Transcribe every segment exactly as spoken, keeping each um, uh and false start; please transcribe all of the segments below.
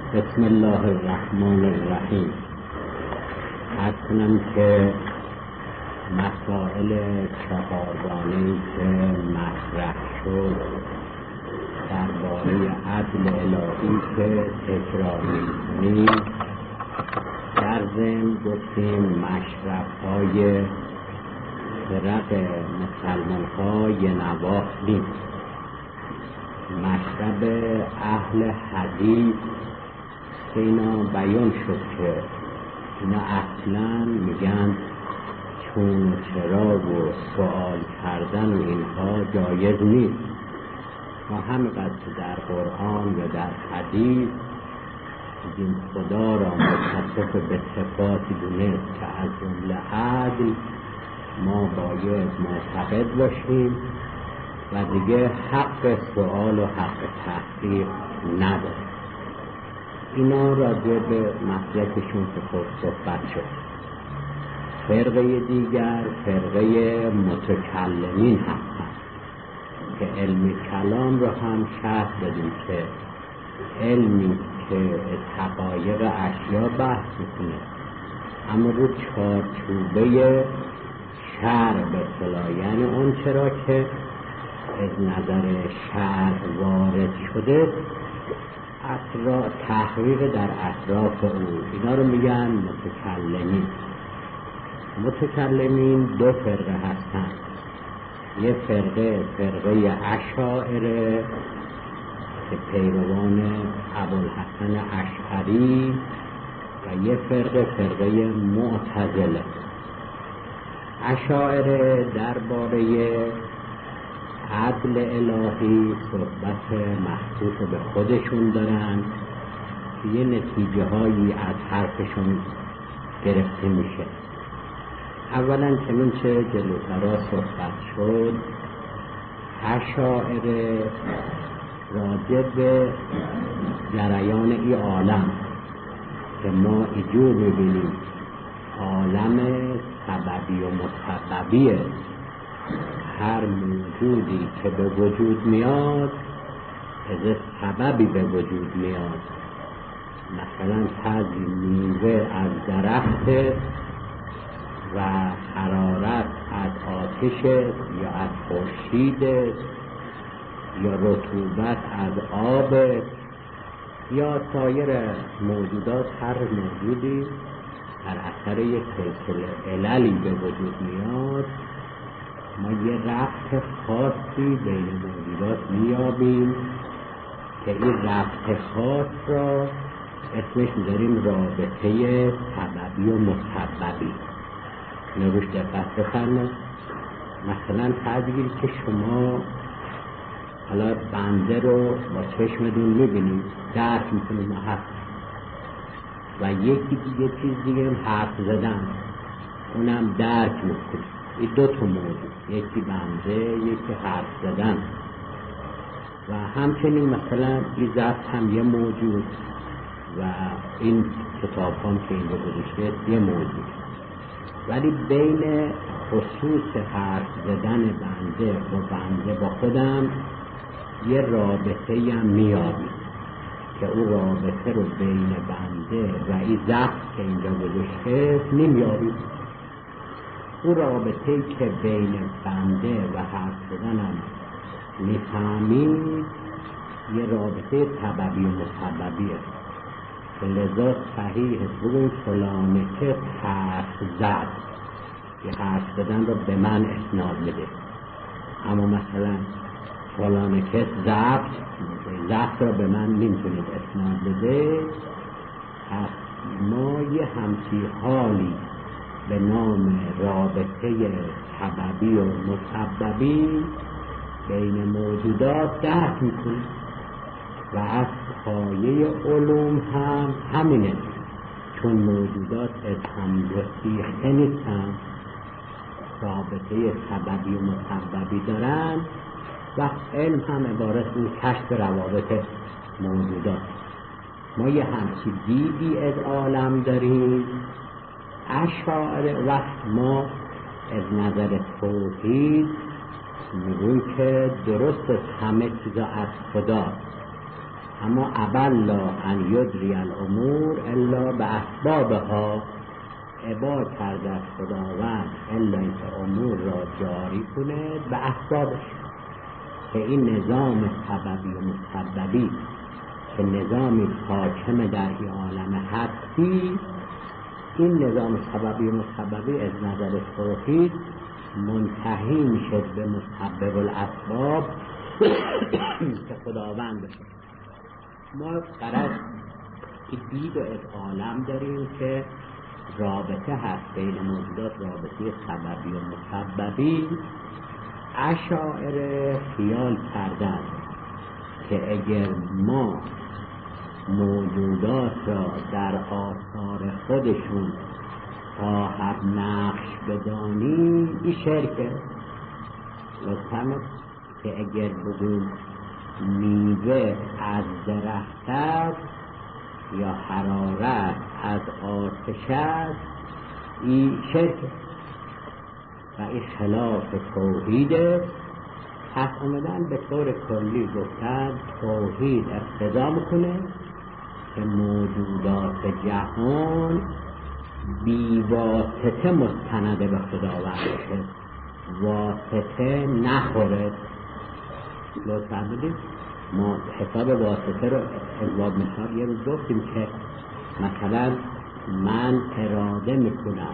بسم الله الرحمن الرحیم. عرض کنم که مسائل چهارگانه‌ای که مطرح شد درباره عدل الهی که تکرار می‌کنیم، در ضمن گفتیم مشرب‌های فرق مسلمان‌ها یه نواخت نیست. مشرب اهل حدیث که اینا بیان شد که اینا اصلا میگن چون و چرا و سوال کردن و اینها جایز نیست. ما همینقدر که در قرآن یا در حدیث این خدا را متصف به صفاتی دونست که از جمله عدل ما باید معتقد باشیم و دیگه حق سوال و حق تحقیق نداره. اینا راجع به مسلکشون که خود صحبت شد. فرقه دیگر فرقه متکلمین هستند که علم کلام را هم شرح دادیم که علمی که حقایق اشیا بحث میکنه اما رو چارچوبه شرع به اصطلاح، یعنی اون چرا که از نظر شرع وارد شده اطراف تحقیق در اطراف او، اینا رو میگن متکلمین. متکلمین دو فرقه هستند. یه فرقه فرقه اشاعره که پیروان ابوالحسن اشعری و یه فرقه فرقه معتزله. اشاعره درباره عدل الهی صحبت محسوس به خودشون دارن که یه نتیجه هایی از حرفشون گرفته میشه. اولا چنانچه جلوترا صحبت شد، اشاعره راجع به جریان ای عالم که ما ایجور میبینیم عالم سببی و مسببیه، هر موجودی که به وجود میاد از سببی به وجود میاد. مثلا بعضی میوه از درخت و حرارت از آتش یا از خورشید یا رطوبت از آب یا سایر موجودات، هر موجودی در اثر یک سلسله عللی به وجود میاد. ما یه ربط خاصی بین موجودات میابیم که این ربط خاص را اسمش میذاریم رابطه سببی و مسببی. نروش دقت بفرمایید. مثلا تدبیر که شما حالا بنده رو با چشمتون میبینید، درک میکنید ما هست و یکی دیگه چیز دیگه هم حرف زدن، اونم درک میکنید. این دو تا موضوع، یکی بنده یکی حرف زدن. و همچنین مثلا این ضبط هم یه موجود و این کتاب هم که اینجا گذاشته یه موجود، ولی بین خصوص حرف زدن بنده و بنده با خودم یه رابطه هم میابید که اون رابطه رو بین بنده و این ضبط که اینجا گذاشته نمیابید. اون رابطه‌ای که بین بنده و حرف زدنم میفهمید یه رابطه سببی و مسببیه. لذا صحیح بگویم فلانه که حرف زد، یه حرف زدن رو به من اسناد میده. اما مثلا فلانه که ضبط ضبط رو به من نمیتونید اسناد بده. پس ما یه همچی حالی به نام رابطه سببی و مسببی بین موجودات درک میکنیم و از پایه علوم هم همینه، چون موجودات از هم گسیخته نیستن، رابطه سببی و مسببی دارن و علم هم عبارت از کشف روابط موجودات. ما یه همچی دیدی از عالم داریم. اشاعره وقت ما از نظر توحید میگویم که درست همه چیزا از خدا، اما ابلا ان یجری الامور الا به اسبابها، ابا کرده از خداوند الا اینکه امور را جاری کنه به اسبابش. که این نظام سببی و مسببی که نظامی حاکم در این عالم هستی، این نظام سببی و مسببی از نظر توحید منتهی میشه به مسبب الاسباب که خداوند بشه. ما قرار دید و از عالم داریم که رابطه هست بین موجودات، رابطه سببی و مسببی. اشاعره خیال کردن که اگر ما موجودات را در آثار خودشون صاحب نقش بدانیم، این شرکه. لطفاً که اگر بگویم میوه از درخت است یا حرارت از آتش است، این شرکه و این خلاف توحیده. پس اومدن به طور کلی گفتن توحید اقتضا میکنه که موجودات جهان بی واسطه مستنده به خداوند بشه، واسطه نخوره. لطفا بدید ما حساب واسطه رو ازواب مثال یه روز گفتیم که مثلا من اراده میکنم،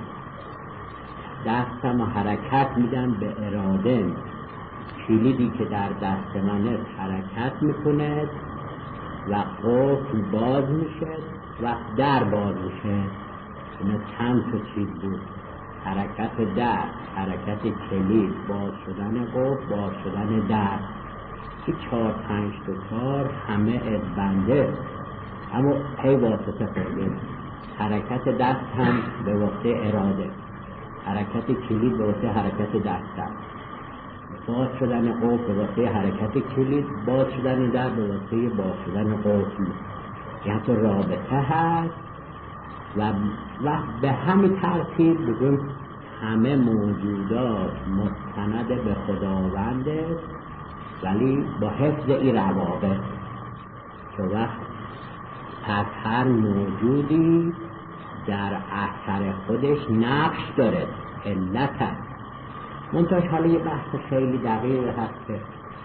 دستم و حرکت میدم به اراده، کلیدی که در دست من حرکت میکنه و قفل باز میشه و در باز میشه. این چند تا چیز بود: حرکت در، حرکت کلید، باز شدن قفل، باز شدن در. که چهار پنج تا کار همه از بنده، اما هی واسطه خورده. حرکت دست هم به واسطه اراده، حرکت کلید به واسطه حرکت دست هم. باز شدن قفل به واسطه حرکت کلید، باز شدن در به واسطه باز شدن قفل. یعنی تو رابطه هست و, و به همین ترتیب بگیم همه موجودات مستند به خداونده، ولی با حفظ این روابط. که وقت پس هر موجودی در اثر خودش نقش داره، علت هست. منتاش حالا یه بحث خیلی دقیق هست که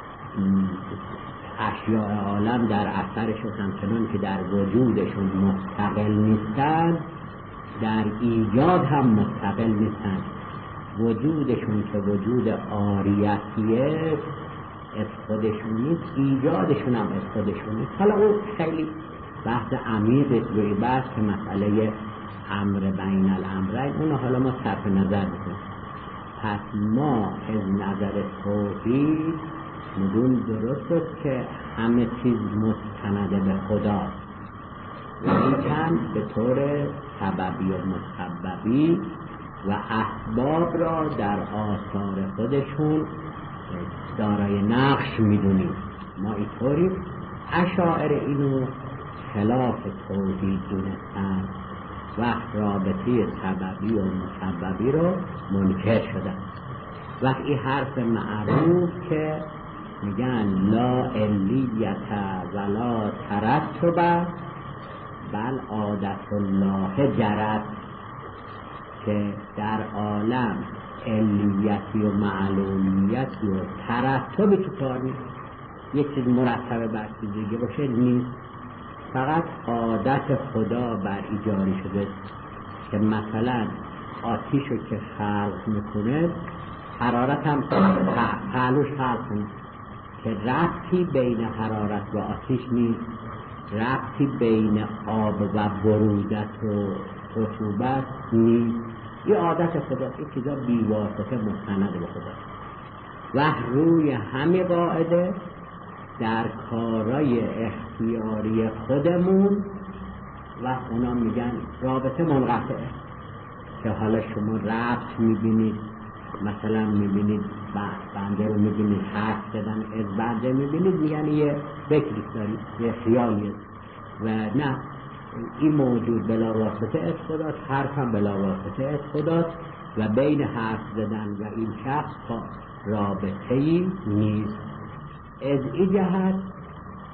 اشیاء عالم در اثرشون همچنان که در وجودشون مستقل نیستن، در ایجاد هم مستقل نیستن. وجودشون که وجود عاریتیه از خودشون نیست، ایجادشون هم از خودشون نیست. حالا اون خیلی بحث عمیق است روی بحث که مسئله امر بین الامرین، اونو حالا ما صرف نظر بکنیم. پس ما از نظر توحید میدون درست است که همه چیز مستنده به خدا، ولیکن به طور سببی و مسببی و اسباب را در آثار خودشون دارای نقش میدونیم. ما اینطوری اشاعره اینو خلاف توحید دونستن و رابطه سببی و مسببی رو منکر شدن. وقتی این حرف معروف که میگن لا علیت ولا ترتب بل عادت الله جرت، که در عالم علیتی و معلومیتی و ترتبی تو کار نیست. یک چیز مرتبه بر چیز دیگه باشه نیست، فقط عادت خدا بر ایجاری شده. که مثلا آتیش رو که خلق میکنه، حرارت هم پهلوش خلق کنه، که ربطی بین حرارت و آتیش نیست، ربطی بین آب و برودت و رطوبت نیست. این عادت خدا، این چیزا بیواسطه مستند به خدا. و روی همه قاعده در کارای اختیاری خودمون و اونا میگن رابطه منقطعه. که حالا شما ربط میبینید، مثلا میبینید بنده رو میبینید حرف زدن از بنده میبینید، میگن یه فکری دارید، یه خیالیه. و نه، این موجود بلا واسطه از خداست، حرف هم بلا واسطه از خداست و بین حرف زدن و این شخص رابطه‌ای نیست. از این جهت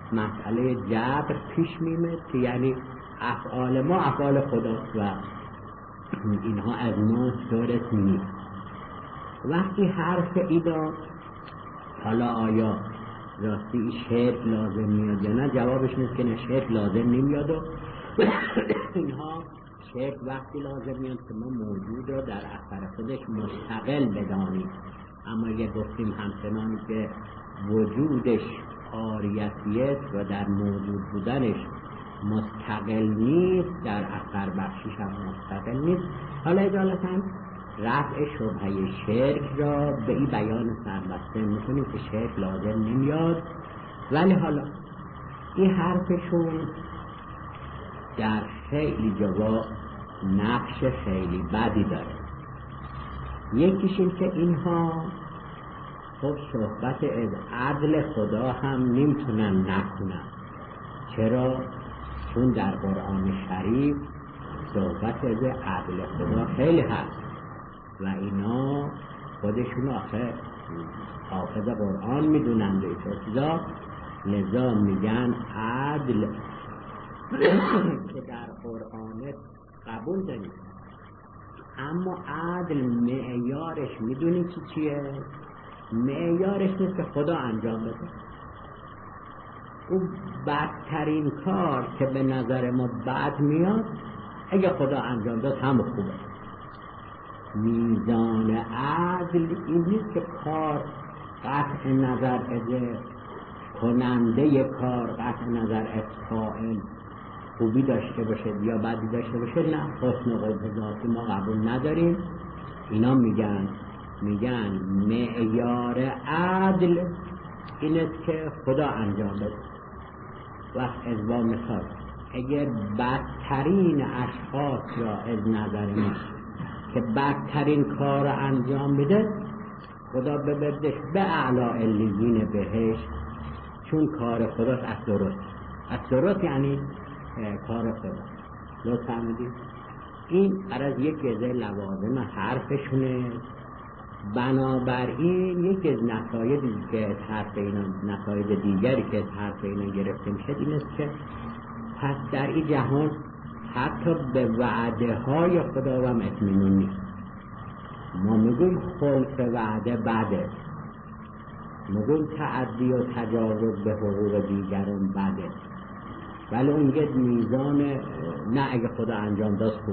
مسئله جبر پیش میمد که یعنی افعال ما افعال خداست و اینها از ما درست نیست. وقتی حرف اینا حالا آیا راستی شرک لازم میاد یا نه، جوابش نیست که نه، شرک لازم نمیاد و اینها شرک وقتی لازم میاد که ما موجود را در اثر خودش مستقل بدانیم. اما اگه گفتیم همچنان که وجودش عاریتیت و در موجود بودنش مستقل نیست، در اثر بخشیش هم مستقل نیست، حالا اجالتا رفع شبهه شرک را به این بیان سربسته میکنیم که شرک لازم نمیاد. ولی حالا این حرفشون در خیلی جوا نقش خیلی بدی داره. یکیش این که اینها خب صحبت از عدل خدا هم نمیتونن نکنن. چرا؟ چون در قرآن شریف صحبت از عدل خدا خیلی هست و اینا خودشون آخه حافظ قرآن میدونند ایتا، لذا میگن عدل که در قرآن قبول داریم، اما عدل معیارش میدونی چی چیه؟ معیارش نیست که خدا انجام بده. اون بدترین کار که به نظر ما بد میاد اگه خدا انجام داد هم خوبه. میزان عدل این نیست که کار قطع نظر از کننده کار قطع نظر از فاعل خوبی داشته باشه یا بدی داشته باشه، نه، حسن و قبح ذاتی ما قبول نداریم. اینا میگن میگن معیار عدل اینه که خدا انجام بده. وقت از با مثال اگر بدترین اشخاص را از نظر ما که بدترین کار انجام بده، خدا ببردش به اعلی علیین بهش، چون کار خداست از درست. از درست یعنی کار خدا. لطفا فهمیدید؟ این از یکی از لوازم حرفشونه. بنابراین یکی از نتایجی که از حرف اینا، نتایج دیگری که از حرف اینا گرفته میشه این است که پس در این جهان حتی به وعده های خدا هم اطمینان نیست. ما میگویم خلف وعده بده، میگویم تعدی و تجاوز به حقوق دیگران بده، ولی اون یه میزان نه اگه خدا انجام داد خوب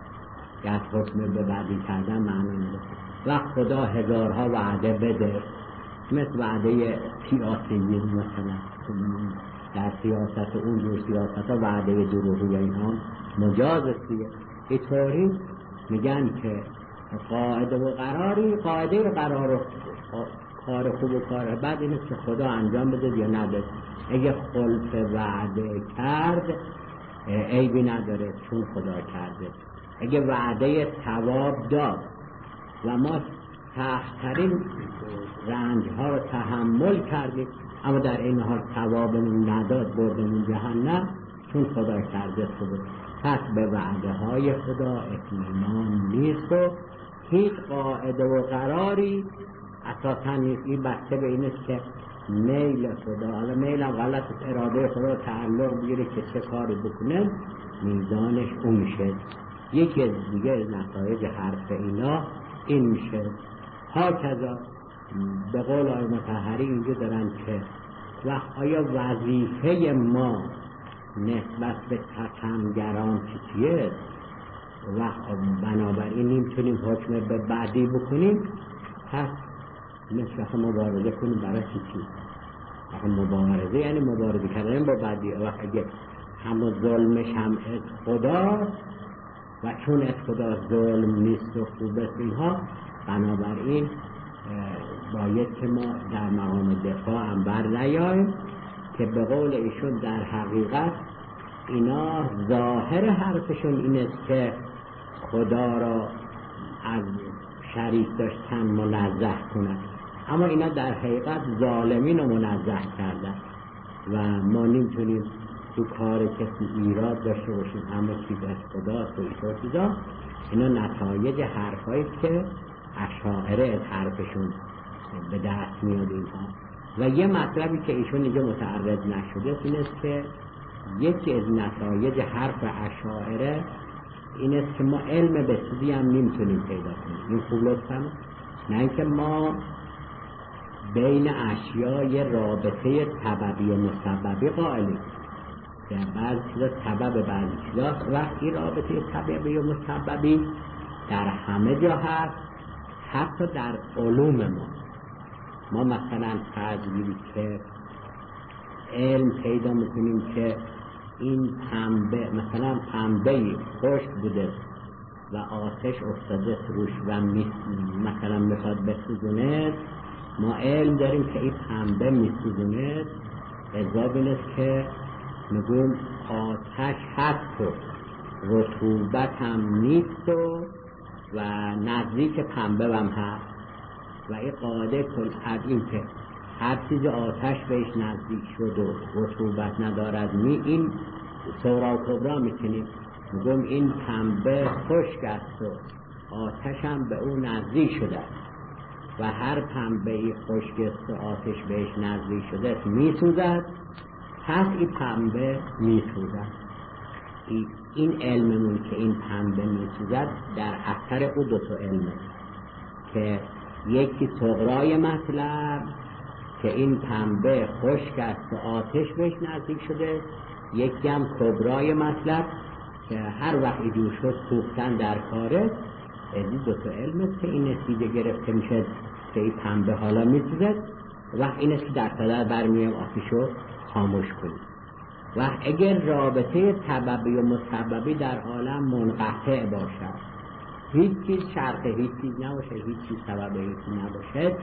که از حکم به بعدی کردن معنی نداره. وقت خدا هزارها وعده بده، مثل وعده سیاسیین مثلا در سیاست اون جور سیاست ها وعده دروغی این هم مجاز استیه. اینطوری میگن که قاعده و قراری، قاعده و قرار و کار خوب و کار بد این است که خدا انجام بده یا نده. اگه خلف وعده کرد عیبی نداره چون خدا کرده. اگه وعده ثواب داد و ما سخت‌ترین رنج‌ها رو تحمل کردیم اما در این حال ثوابمون نداد، بردمون جهنم، چون خدا کرده خوبه. پس به وعده های خدا اطمینان نیست و هیچ قاعده و قراری اساسا نیست. این بسته به این است که میل خدا، حالا میل هم غلط است، اراده خدا تعلق بگیره که چه کاری بکنه میزانش اون میشه. یکی از دیگه از نتایج حرف اینا این میشه. ها کذا به قول آقای مطهری اینجا دارن که وقت آیا وظیفه ما نسبت به ستمگران چیه؟ وقت بنابراین نمیتونیم حکم به بعدی بکنیم، پس مثل مبارزه کنیم برای چی؟ مبارزه یعنی مبارزه کردن با بعدی. وقت اگه همه ظلمش هم از خدا و چون از خدا ظلم نیست و خوب است اینها، بنابراین باید که ما در مقام دفاع هم بر نیاییم که به قول ایشون در حقیقت اینا ظاهر حرفشون این است که خدا را از شریک داشتن منزه کنند، اما اینا در حقیقت ظالمین رو منزه کردن و ما نمیتونیم تو کار کسی ایراد داشته باشیم. همه چیز از خداست و ایشون چیزا. اینا نتایج حرفایی که اشاعره از حرفشون به دست میاد اینها. و یه مطلبی که ایشون اینجا متعرض نشده این است که یکی از نتایج حرف اشاعره این است که ما علم به سودی هم نمیتونیم پیدا کنیم. این خوب لطفا نه اینکه ما بین اشیا یه رابطه سببی و مسببی قائلیم، در بعض چیزا سبب بعضی چیزاست و این رابطه سببی و مسببی در همه جا هست، حتی در علوم ما. ما مثلا فرض بگیریم که علم پیدا میکنیم که این پنبه مثلا پنبه خشک بوده و آتش افتاده روش و مثلا میخواد بسوزونه، ما علم داریم که این پنبه میسوزونه، اضافه این است که میگویم آتش هست و رطوبت هم نیست و و نزدیک پنبه هم هست و این قاعده کل از این که هر چیز آتش بهش نزدیک شد و رطوبت ندارد می این صغرا و کبرا میکنیم میگم این پنبه خشک است و آتش هم به او نزدیک شده و هر پنبه خشک است و آتش بهش نزدیک شده میسوزد، پس این پنبه میسوزد. این علممون که این پنبه میسوزد در اثر او دو تا علمه که یکی صغرای مطلب که این پنبه خشک است و آتش بهش نزدیک شده، یکی هم کبرای مطلب که هر وقت ایجور شد سوختن در کاره. این دو تا علم است که این نتیجه گرفته میشه که این پنبه حالا میسوزد و این است که در صدر برمیم آتشو خاموش کنیم. و اگر رابطه سببی و مسببی در عالم منقطع باشد، هیچ چیز شرط هیچ چیز نباشه، هیچ چیز سبب هیچ چیز نباشه،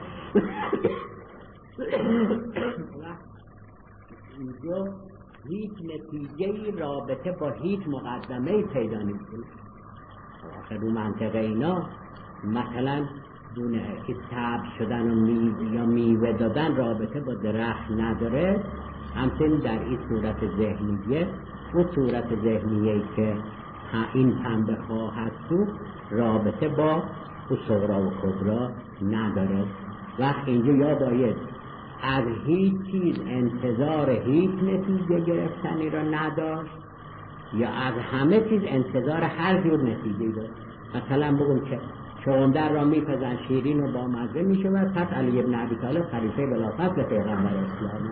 اینجا هیچ نتیجه رابطه با هیچ مقدمه پیدا نمی‌کنه. آخر رو منطقه اینا مثلا دونه که سبز شدن و میوه یا میوه دادن رابطه با درخت نداره، همچنین در این صورت ذهنیه و صورت ذهنیه که این پنبه خواهد تو رابطه با صغرا و کبرا نداره. وقت اینجا یا باید از هیچ چیز انتظار هیچ نتیجه گرفتنی را نداشت یا از همه چیز انتظار هر جور نتیجه داشت. مثلا بگم که چوندر را میپزن شیرین و با مزه میشه و پس علی ابن ابی طالب خلیفه بلافاصله پیغمبر اسلام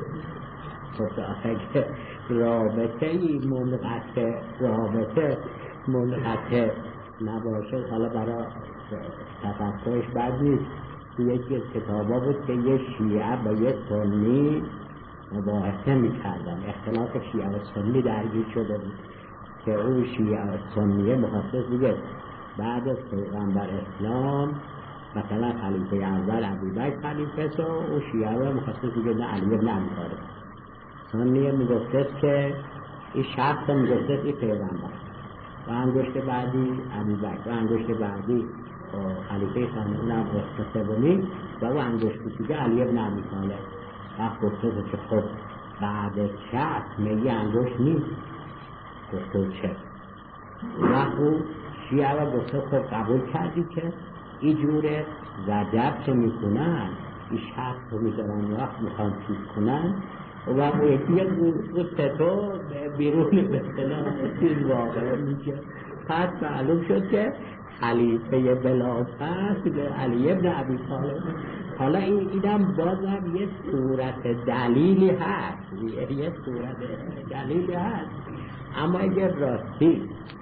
خب اگه رابطه ای منقطع رابطه منقطع نباشه، حالا برای تفکرش بد نیست. یکی از کتابا بود که یه شیعه با یه سنی مباحثه میکردن، اختلاف شیعه و سنی درگیر شده بود که اون شیعه و سنیه مخصص دیگه بعد از پیغمبر اسلام مثلا خلیفه اول ابوبکر خلیفه سو و شیعه و مخصص دیگه نه علی ابن ابی طالب. سنیه میگفته که این شخص میگفته این پیغمبر و انگشت بعدی ابوبکر و انگشت بعدی خلیفه ثانی اونم قسط سومی و او انگشت دیگه علی ابن ابی طالب. وقت گفته که خب بعد شخص میگه انگشت نیست، گفته چه؟ وقت او شیعه و گفته خب قبول کردی که این جوره زجب که میکنن این شخص رو میدارن وقت میخوان چیز کنن و او یکی قصه تو بیرون به اصطلاح چیز واقع میشه. پس معلوم شد که خلیفه بلافاصله علی ابن ابی طالب. حالا این ایدم بازم یه صورت دلیلی هست، یه صورت دلیلی هست، اما اگر راستی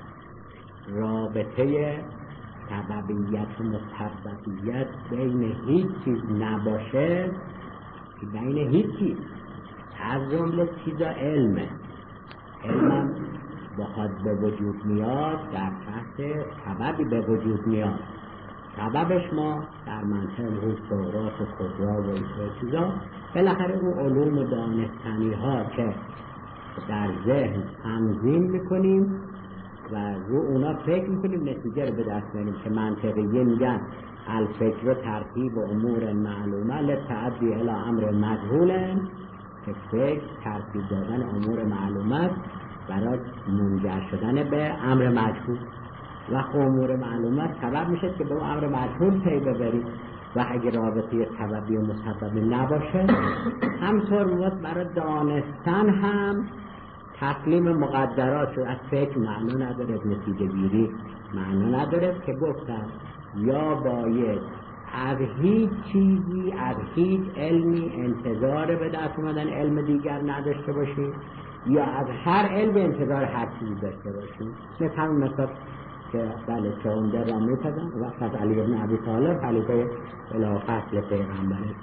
رابطه سببیت و مسببیت بین هیچ چیز نباشه، بین هیچ چیز از جمله چیزا علمه، علمم بخواد به وجود میاد در تحت سببی به وجود میاد. سببش ما در منطقه اون صغرات و کبرا و این چیزا بالاخره اون علوم و دانستنی ها که در ذهن تنظیم میکنیم و رو اونا فکر میکنیم نتیجه رو به دست میاریم که منطقیه میگن الفکر و ترتیب و امور معلومه لتعدی الی امر مجهول، که فکر ترتیب دادن امور معلومات برای منجر شدن به امر مجهول و امور معلومات سبب میشه که به امر مجهول پی ببریم. و اگه رابطه سببی و مسببی نباشه، همطور بود برای دانستن هم تسلیم مقدرات شد. از فکر معنا نداره، نتیجه گیری معنا نداره که گفتم یا باید از هیچ چیزی، از هیچ علمی انتظار به دست اومدن علم دیگر نداشته باشیم یا از هر علم انتظار هر چیزی داشته باشیم. مثل همون مثال که بله چه عمده را می‌پدن وقت از علی بن ابی طالب خلیفه الی فصل پیغمبره.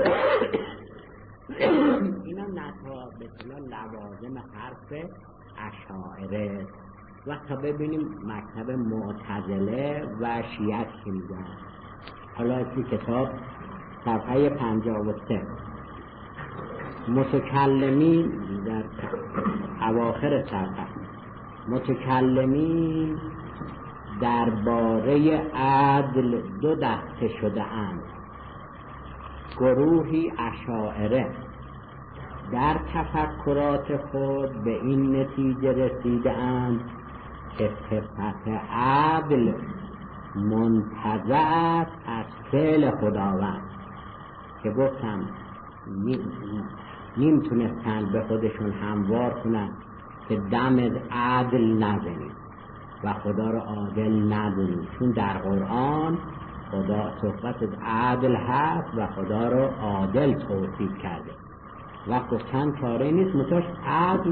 اینا نتا به اصطلاح لوازم حرف اشاعره. وقتا ببینیم مکتب معتزله و شیعه چی میگن. حالا توی کتاب صفحه پنجاه و سه متکلمین در اواخر صفحه متکلمین درباره عدل دو دسته شده اند. گروهی اشاعره در تفکرات خود به این نتیجه رسیده اند که صفت عدل منتزع از فعل خداوند، که گفتم نمیتونستن به خودشون هموار کنن که دم عدل نزنید و خدا رو عادل ندونید، چون در قرآن خدا صحبت از عدل هست و خدا رو عادل توصیف کرده و گفتن چاره نیست متاش عدل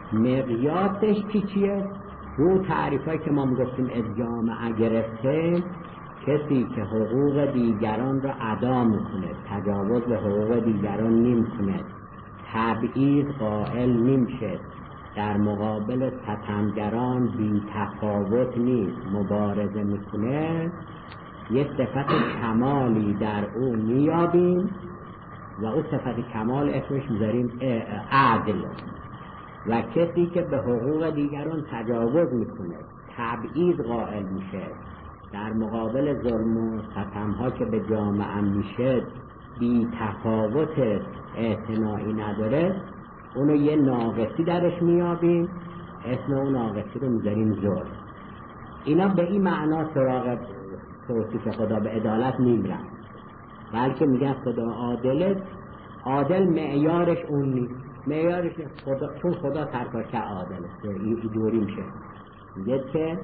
مقیاسش چی چیه؟ رو تعریفایی که ما میگفتیم از جامعه گرفته، کسی که حقوق دیگران را ادا میکنه، تجاوز به حقوق دیگران نمیکنه، تبعیض قائل نمیشه، در مقابل ستمگران بی تفاوت نیست، مبارزه میکنه، یه صفت کمالی در او میابیم و او صفت کمال اسمش میذاریم عدل. و کسی که به حقوق دیگران تجاوز میکنه، تبعیض قائل میشه، در مقابل ظلم و ستمها که به جامعه میشه بی تفاوت اعتنایی نداره، اونو یه ناقصی درش میابیم، اسم اون ناقصی رو میذاریم ظلم. اینا به این معنا سراغ توصیف خدا به عدالت نمیرن، بلکه میگن خدا عادله. عادل معیارش اون نیست، معیارش خدا، چون خدا ترکاشه عادله، این دوری میشه. میگه که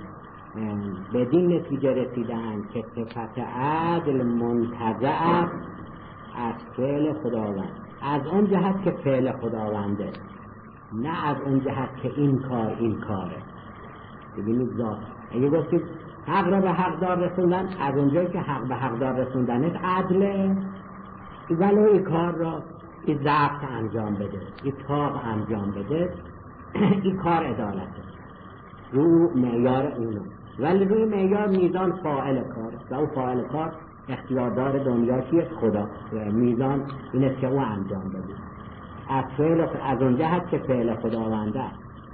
بدین نتیجه رسیدن که صفت عدل منتزع از فعل خداوند، از اون جهت که فعل خداونده، نه از اون جهت که این کار این کاره. ببینید ذات اگه گفتید حق را به حق دار رسوندن، از اونجایی که حق به حق دار رسوندنت عدله، ولو این کار را این ضبط انجام بده، این طاق انجام بده، این کار عدالته رو معیار اونو. ولی روی معیار میزان فاعل کار و او فاعل کار اختیاردار دنیا کیه؟ خدا. میزان اینه که او انجام بده از فعل، از اون جهت که فعل خداونده.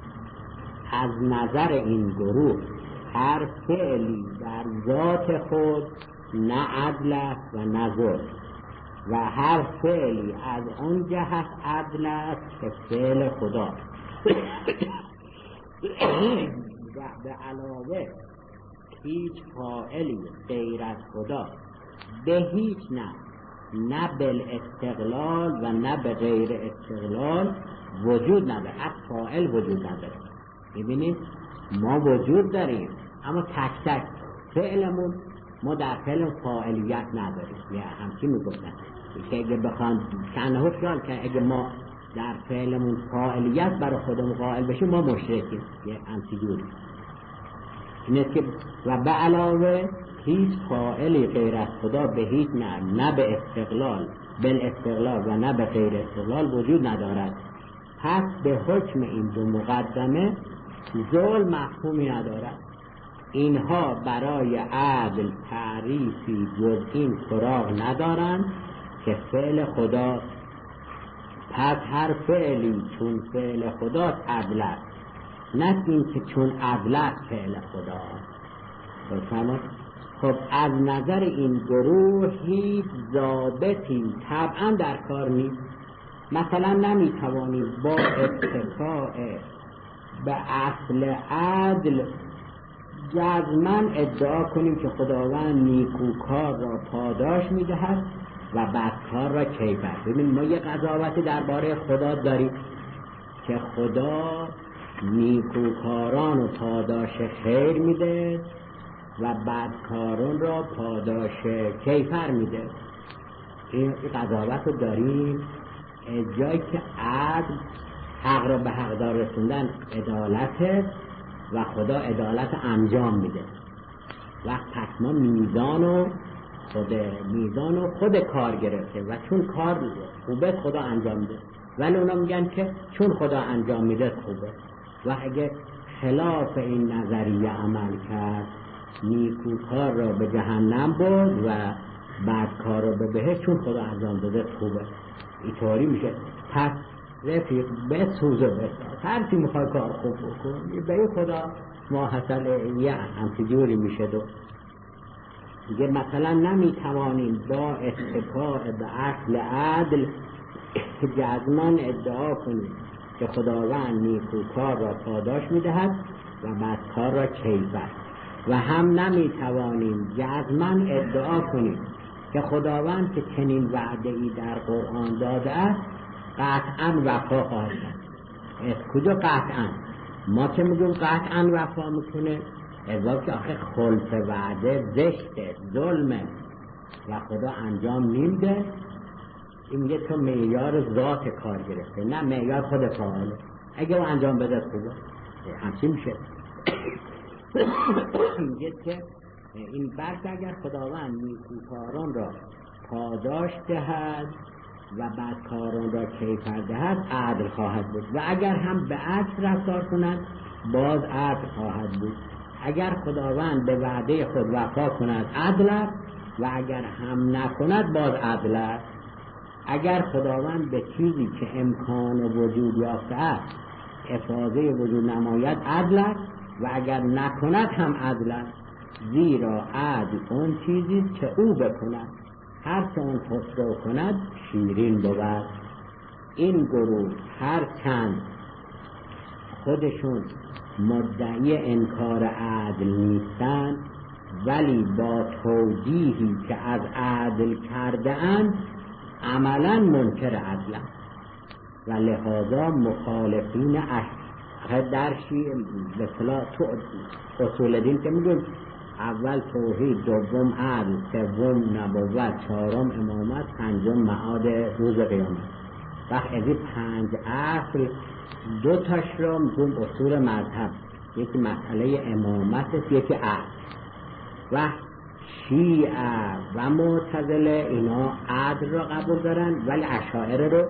از نظر این گروه هر فعلی در ذات خود نه عدل است و نه ظلم، و هر فعلی از اون جهت عدل است که فعل خدا. و به علاوه هیچ فاعلی غیر از خدا به هیچ نه نه بالاستقلال و نه به غیر استقلال وجود نداره. از فاعل وجود نداره. ببینید ما وجود داریم اما تک تک فعلمون، ما در فعل فاعلیت نداریم. یا همچین میگفتن که اگه بخوان کنه خیال که اگه ما در فعلمون فاعلیت برای خودمون قائل بشیم ما مشرکیم. یه همچین جوری اینه که و به علاوه هیچ فاعلی غیر از خدا به هیچ نه نه به استقلال بالاستقلال و نه به غیر استقلال وجود ندارد. پس به حکم این دو مقدمه ظلم مفهومی ندارد. اینها برای عدل تعریفی جز این سراغ ندارند که فعل خدا. پس هر فعلی چون فعل خدا عدل است، نه این که چون عدل است فعل خدا. خب از نظر این گروه هیچ ضابطی طبعا در کار نیست. مثلا نمیتوانید با اتفاع به اصل عدل جزماً ادعا کنیم که خداوند نیکوکار را پاداش میدهد و بدکار را کیفر. ببین ما یه قضاوت درباره خدا داریم که خدا نیکوکاران و پاداش خیر میده و بدکاران را پاداش کیفر میده. این قضاوت رو داریم. جایی که عدل، حق را به حقدار رسوندن عدالته و خدا عدالت انجام میده. وقت پس ما میزان و خود میزان و خود کار گرفته و چون کار خوبه خدا انجام میده، ولی اونا میگن که چون خدا انجام میده خوبه. و اگه خلاف این نظریه عمل کرد نیکوکار را به جهنم برد و بدکار را به بهشت، چون خدا انجام داده خوبه. اینطوری میشه. پس رفیق بسوز و بساز، هر چی میخوای کار خوب بکن به خدا ما حسل یه همچی جوری میشه. دو دیگه مثلا نمیتوانیم با اتکاء به اصل عدل جزماً ادعا کنیم که خداوند نیکوکار را پاداش میدهد و بدکار را کیفر، و هم نمیتوانیم جزماً ادعا کنیم که خداوند که چنین وعده ای در قرآن داده است قطعاً وفا خواهد کرد. از کجا قطعاً؟ ما که میگیم قطعاً وفا میکنه، ازا که آخه خلف وعده زشته، ظلمه و خدا انجام نمیده. این میگه تو معیار ذات کار گرفته، نه معیار خود فاعله. اگه او انجام بده خوبه، همچین میشه. میگه که این برد اگر خداوند نیکوکاران را پاداش دهد و بدکاران را کیفر دهد عدل خواهد بود، و اگر هم به عدل رفتار کنند باز عدل خواهد بود. اگر خداوند به وعده خود وفا کند عدل است و اگر هم نکند باز عدل است. اگر خداوند به چیزی که امکان وجود یافته است افاضه وجود نماید عدل است و اگر نکند هم عدل است، زیرا عدل اون چیزی که او بکند، هر چه اون خسرو کند شیرین بود. این گروه هر چند خودشون مدعی انکار عدل نیستند ولی با توجیهی که از عدل کرده اند عملا منکر عدل و لحاظا مخالفین اصل در شیعه به اصطلاح تو اصول دین که میگن اول توحید، دوم عدل، سوم نبوت، چهارم امامت، پنجم معاد روز قیامت. وقت از این پنج اصل دو تاش را میگن اصول مذهب، یکی مسئله امامت است، یکی عدل. و شیعه و معتزله اینا عدل را قبول دارن ولی اشاعره رو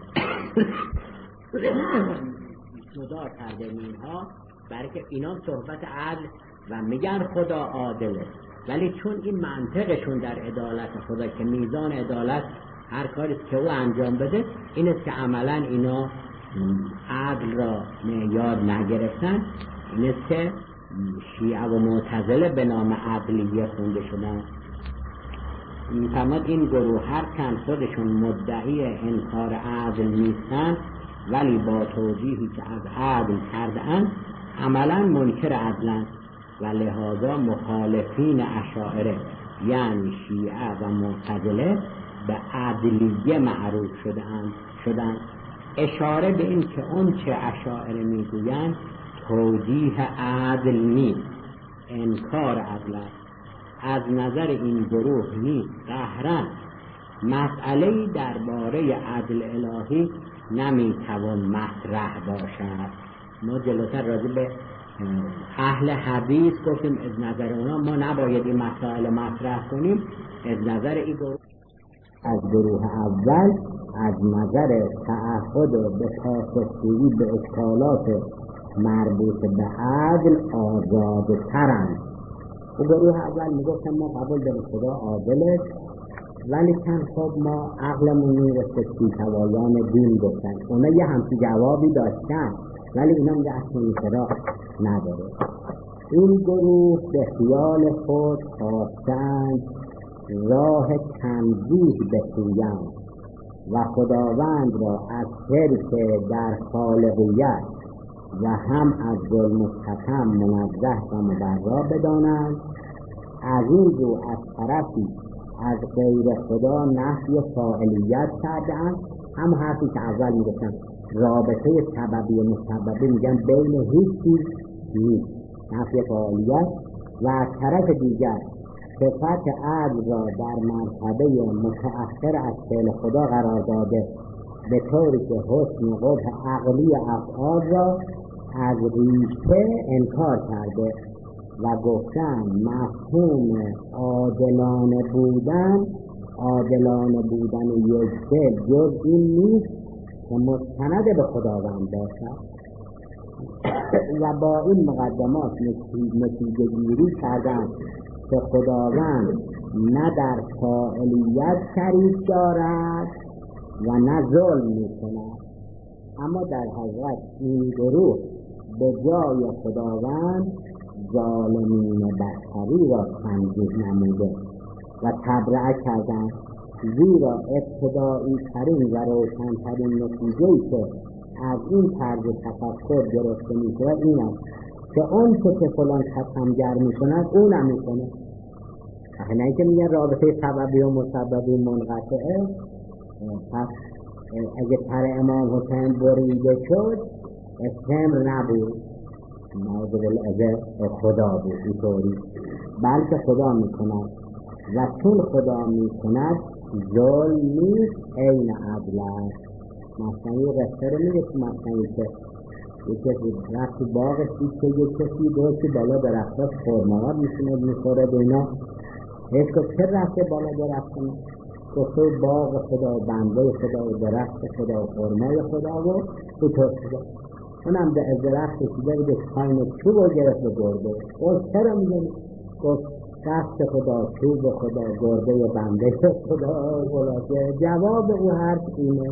جدا کرده اینها، برای که اینا صحبت عدل و میگن خدا عادله، ولی چون این منطقشون در عدالت خدا که میزان عدالت هر کاری که او انجام بده این است که عملا اینا عدل را معیار نگرفتن. این است که شیعه و معتزله به نام عدلیه خونده شدن. میفرماد این گروه هر چند خودشون مدعی انکار عدل نیستن ولی با توجیهی که از عدل کردن عملا منکر عدلن و لحاظا مخالفین اشاعره یعنی شیعه و معتزله به عدلیه معروف شدن شدن اشاره به این که اون چه اشاعره میگویند توجیه عدل نیست، انکار عدل است. از نظر این گروه نیست قهرن مسئله‌ای درباره عدل الهی نمیتوان مطرح باشد. ما جلوتر راجع به اهل حدیث گفتیم از نظر اونا ما نباید این مسائل مطرح کنیم. از نظر این گروه از گروه اول از نظر تعهد به پاسخگویی به اشکالات مربوط به عدل آزادترند. و گروه اول میگفتن ما قبول داریم خدا عادله ولی چند خب ما عقلمون میرسه پیشوایان دین گفتن. اونا یه همچی جوابی داشتن ولی اینا میگه اصلا این چرا نداره. این گروه به خیال خود خواستند راه تنزیه بسویند و خداوند را از شرک در خالقیت و هم از ظلم و ستم منزه و مبرا بدانند. از این رو از طرفی از غیر خدا نفی فاعلیت کردند. هم حرفی که اول میگفتن رابطه سببی و مسببی، میگن بین هیچ چیز نیست، نفی فاعلیت. و از طرف دیگر صفت عدل را در مرتبه متأخر از فعل خدا قرار داده، به طوری که حسن و قبح عقلی افعال را از ریشه انکار کرده و گفتن مفهوم عادلانه بودن عادلانه بودن یک دل جز این نیست که مستند به خداوند باشد. و با این مقدمات نتیجه گیری کردند که خداوند نه در فاعلیت شریک دارد و نه ظلم می کند، اما در حقیقت این گروه به جای خداوند ظالمین بشری را تنزیه نموده و تبرئه کردند. زیرا ابتدایی ترین و روشن ترین نتیجه‌ای که از این طرز تفکر گرفته میشه این است که اون که فلان ستمگر میکند اونم میکنه. نه اینکه میگن رابطه سببی و مسببی منقطعه، پس اگه پر امام حسین بریده شد استمر نبود، نازل العذر خدا بود اینطوری، بلکه خدا میکند و چون خدا میکند ظلم نیست، عین عدل است. مثلا یه رسته رو میگه که مثلا که یه کسی رفتی باغش دید که یه کسی دوستی بالا درختاش خورماها میشونه میخوره بینا، هیچ که چه رفته بالا درختان گفته باغ خدا و بنده خدا و درخت خدا و خورمای خدا و بطور خدا. اونم در درخت شده بده پایین چوب رو گرفت و گرده. گفت چرا میگه؟ گفت دست خدا، چوب خدا، گرده بنده خدا. خلاصه جواب او حرف اینه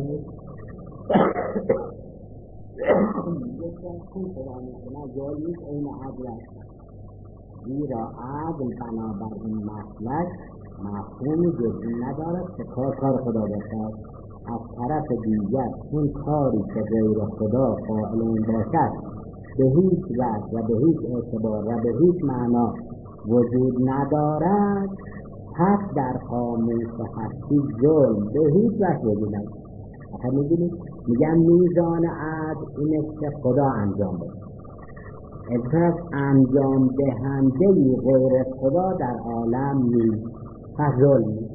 کن خدا میکنه جای نیست، این عدل است. زیرا عدل بنابر این مسلک مفهومی جزئی ندارد که کار کار خدا باشد. از طرف دیگر اون کاری که غیر خدا فاعل آن باشد به هیچ وجه و به هیچ اعتبار و به هیچ معنا وجود ندارد، پس در قاموس هستی ظلم به هیچ وجه وجود ندارد. آخه میگیم میگن میزان عدل اینه که خدا انجام بده، از انجام دهندهی غیر خدا در عالم نیست، پس ظلم نیست.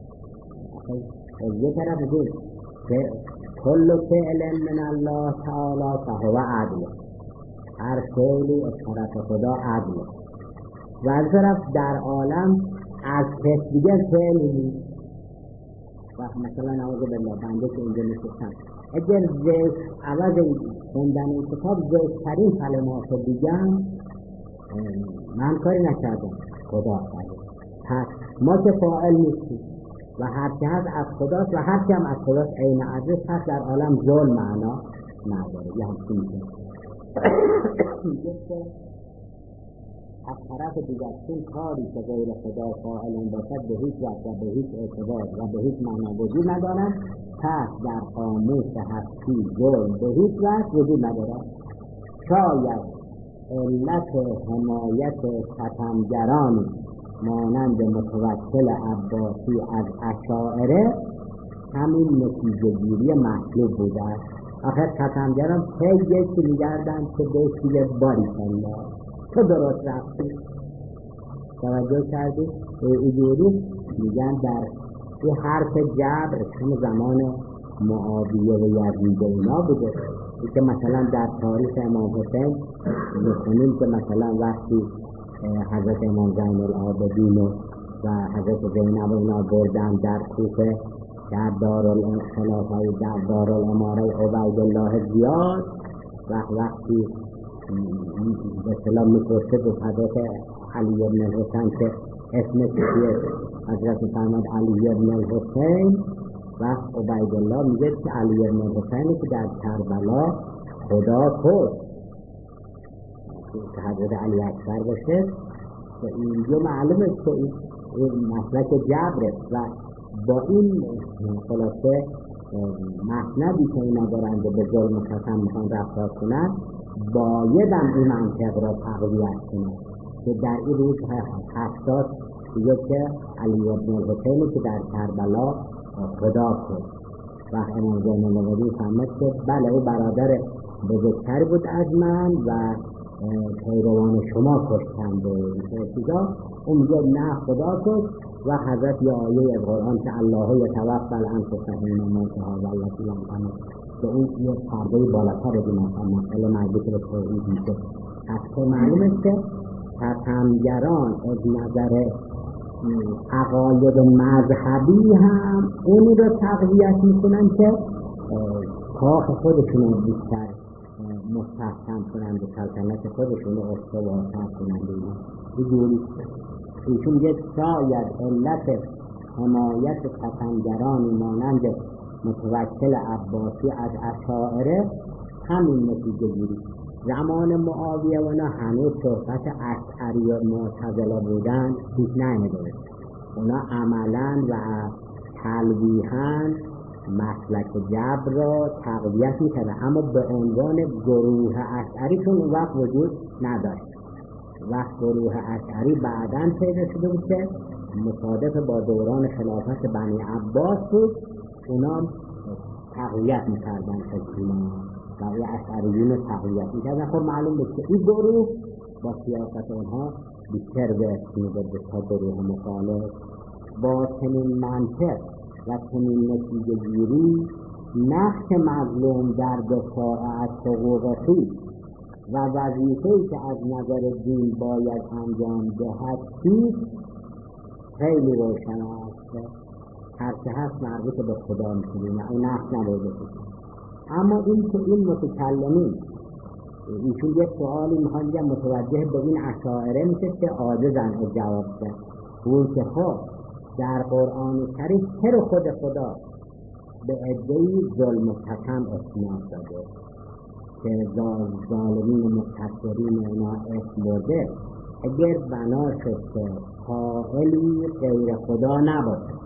یه طرف بگیم که کل فعل من الله تعالی فهو عدل، هر فعلی از طرف خدا عدل، و از طرف در عالم از کس دیگر فعلی نیست. وقت مثلا نعوذ بالله بنده که اینجا نشستم اگر زشت عوض خوندن این کتاب زشت‌ترین کلمات دیگم من کاری نکردم، خدا کرده. پس ما که فاعل نیستیم و هر که هست از خداست و هر که هم از خداست عین عدل، پس در عالم ظلم معنا نداره. یه همچین میشه از طرف دیگر چون کاری که غیر خدا فاعل باشد به هیچ وجه و به هیچ اعتبار و به هیچ معنا وجود ندارد، پس در قاموس هستی ظلم به هیچ وجه وجود ندارد. شاید علت حمایت ستمگران مانند متوکل عباسی از اشاعره همین نتیجه گیری مطلوب بوده است. آخر ستمگران خیلی یکی میگردن که بهشیه باری کنه تو درست رفتی توجه کردی؟ ایجوری میگن در این حرف جبر چون زمان معاویه و یزید و اینا بوده که مثلا در تاریخ امام حسین میخونیم که مثلا وقتی حضرت امام زین العابدین و حضرت زینب و اینا بردن در کوفه در دارالخلافه و در دارالاماره عبیدالله زیاد وقت وقتی به سلام میپرسه به حضرت علی بن الحسین که اسم چیه، حضرت فرمود علی بن الحسین، و عبیدالله میگه که علی بن الحسین که در کربلا خدا کشت که حضرت علی اکبر باشه. و اینجا معلومه که این مسلک جبره و با این خلاصه مسندی که اینا دارند به ظلم و ستم میخوان رفتار کنند بایدم این منطق را تقویت کنه که در این روز هفتاد دیگه که علی ابن الحسین که در کربلا خدا کرد و امام زین العابدین فهمید که بله او برادر بزرگتر بود از من و پیروان شما کشتند و این چیزا. اون میگه نه خدا کشت و حضرت یا آیه قرآن که الله یتوفی الانفس حین موتها والتی لم تمت که اون یه پرده بالاتر از این مسئله مربوط به توحید میشه. پس معلومه که ستمگران از نظر عقاید مذهبی هم اونی رو تقویت میکنن که کاخ خودشون رو بیشتر مستحکم کنند و سلطنت خودشون رو استوارتر کنند. اینجوری ایشون یک شاید علت حمایت ستمگرانی مانند متوکل عباسی از اشاعره همین نتیجه گیری. زمان معاویه و نه هنوز صحبت اشعری و معتزله بودن هیچ نمیدونه. اونا عملا و تلویحا مسلک جبر را تقویت میکرده، اما به عنوان گروه اشعری چون اون وقت وجود نداشت. وقت گروه اشعری بعداً پیدا شده بود که مصادف با دوران خلافت بنی عباس بود، اونا تقویت میکردن خیلی و این اشعریون رو تقویت میکردن. خب معلوم بود که این گروه با سیاست اونها بیشتر به اسمیده به تا گروه مخالف. با چنین منطق و چنین نتیجه گیری نقش مظلوم در دفاع از حقوق خویش و وظیفه‌ای که از نظر دین باید انجام دهد چیست خیلی روشن است. هر که هست مربوط به خدا می‌کنه، اون نقش نبوده. اما این که این متکلمین ایشون یک سوالی میخوان بگم متوجه به این اشاعره میشه که عاجزن از جواب ده. اون که خب در قرآن کریم چرا خود خدا به عده‌ای ظلم و ستم اسناد داده که ظالمین و مقتصرین اینا اسم برده؟ اگر بنا شد که قائلی غیر خدا نباشه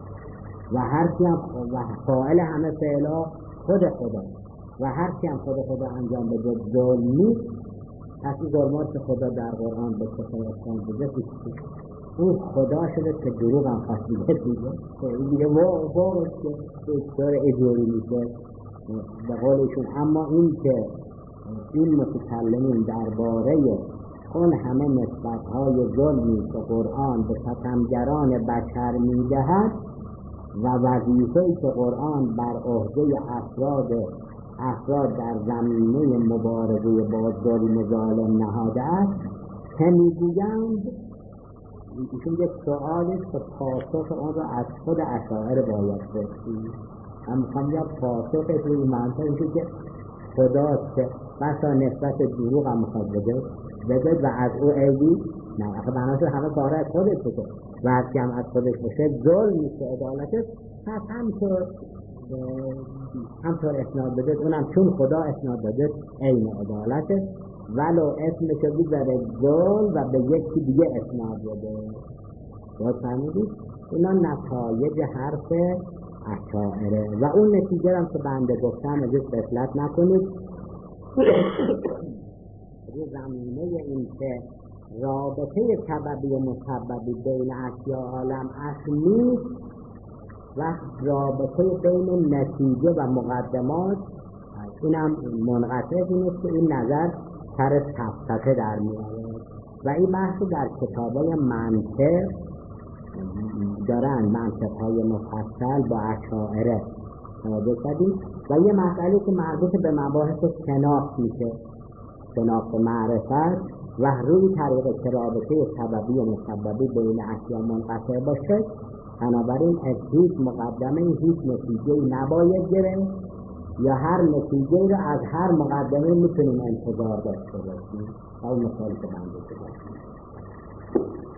و هر کی هم قائل همه فعلا خود خدا و هر کی هم خود خدا انجام بده ظلم نیست، پس این ظلمات که خدا در قرآن به کفر اسلام بده اون خدا شده که دروغ هم خواست دیگه دیگه دیگه واقعا که داره اجوری میشه به قولشون. اما این که این متکلمین درباره اون همه نسبت‌های ظلمی که قرآن به ستمگران بشر میدهد و وظیفه‌ای که قرآن بر عهده افراد افراد در زمینه مبارزه با ظلم ظالم نهاده است که میگویند ایشون یک سؤالی که پاسخ آن را از خود اشاعره باید پرسید. هم میخوام یا پاسخ توی منطقه اینکه که خداست که بسا نسبت دروغ هم میخواد بده بده و از او عیبی نه، اخه بناشو همه کاره از خودش بده و از که هم از خودش بشه ظلم نیست که عدالته، پس همطور همطور اسناد بده اونم چون خدا اسناد داده عین عدالته ولو اسمشو بذاره ظلم و به یکی دیگه اسناد بده. باید فهمیدید اینا نتایج حرف اشاعره و اون نتیجه هم که بنده گفتم ازش غفلت نکنید. رو زمینه این که رابطه سببی و مسببی بین اشیاء عالم اصلی و رابطه بین نتیجه و مقدمات اینم منقطع نیست که این نظر سر تفسته در میاره و این بحث در کتابای منطق دارن، منطقهای مفصل با اشاعره مواجه شدیم و یه مسئله که مربوط به مباحث شناخت میشه، شناخت معرفت و روی طریق که رابطه سببی و مسببی بین اشیاء منقطع باشه، بنابراین از هیچ مقدمه هیچ نتیجه نباید گرفت یا هر نتیجه رو از هر مقدمه میتونیم انتظار داشته باشیم. اون مثال که من بزرگم